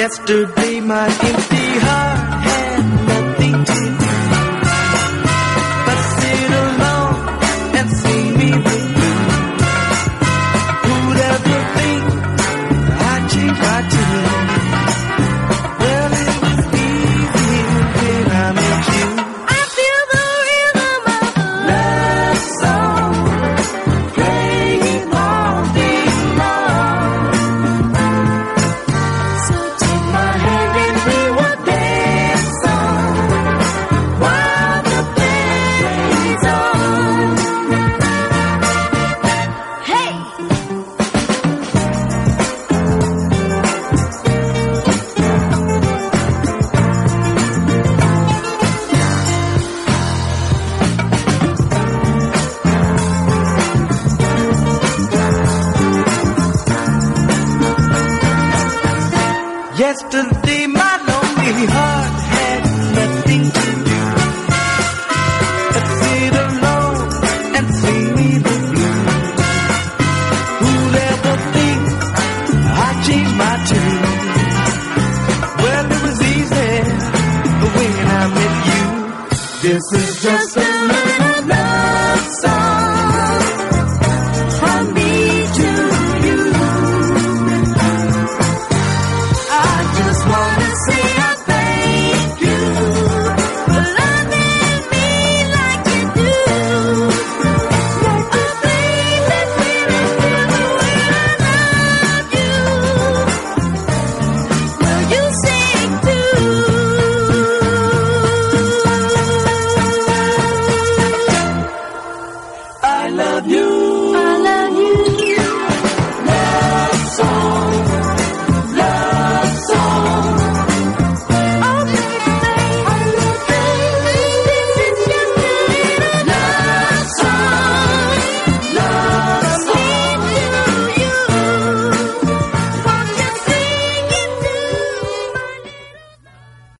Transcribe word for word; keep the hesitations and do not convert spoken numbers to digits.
Yesterday my empty heart had nothing to do but sit alone and sing me the blues. Who'd ever think I'd change my tune? Well, it was easy when I met you. I feel the rhythm of a love song playing all day long. So take my hand and we will dance on while the band plays on. Hey! Yesterday